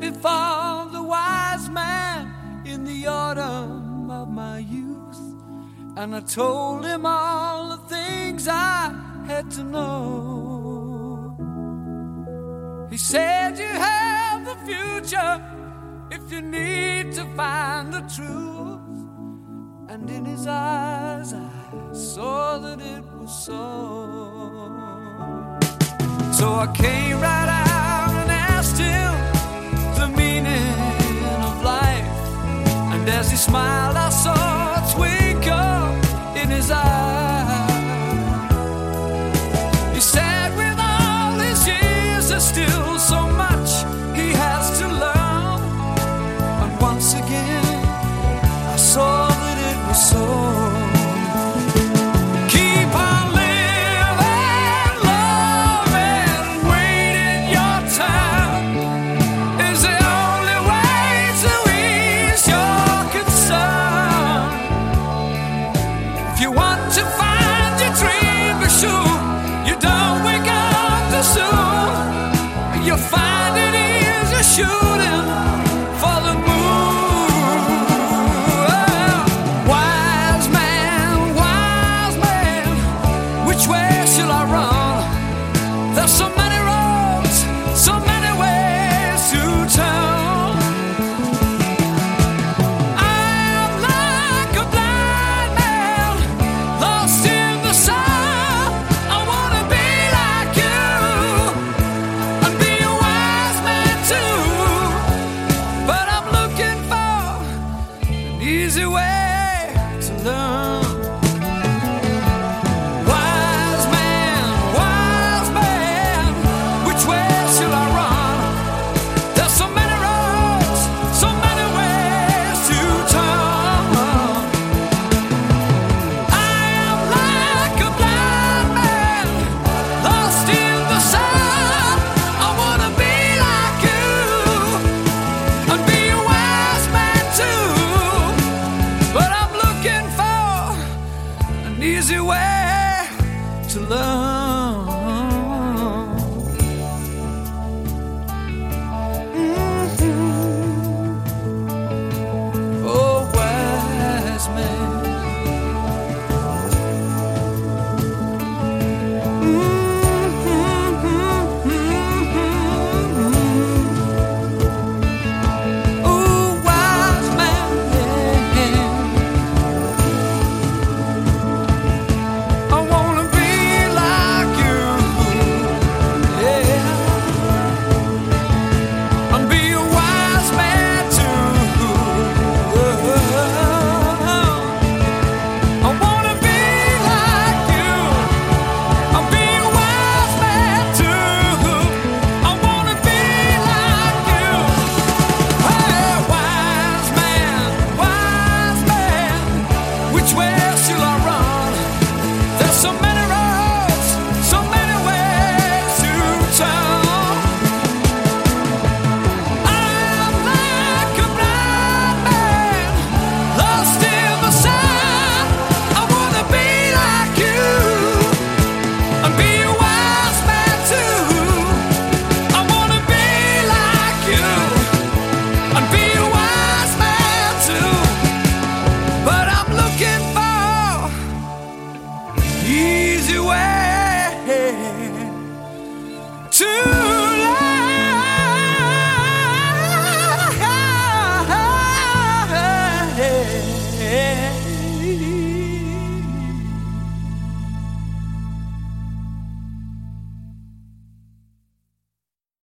for the wise man in the autumn of my youth, and I told him all the things I had to know. He said, you have the future if you need to find the truth. And in his eyes I saw that it was so. So I came right out and asked him the meaning of life. And as he smiled I saw a twinkle in his eyes. He said, with all his years there's still so much he has to learn. And once again I saw that it was so. Keep on living, loving, waiting your time is the only way to ease your concern. If you want to find your dream, be sure you don't wake up too soon. You'll find it easy shooting for the moon. There's so many roads, so many ways to turn. I'm like a blind man lost in the sun. I wanna be like you and be a wise man too. But I'm looking for an easy way to learn. Easy way to learn. Oh, wise man. Easy way to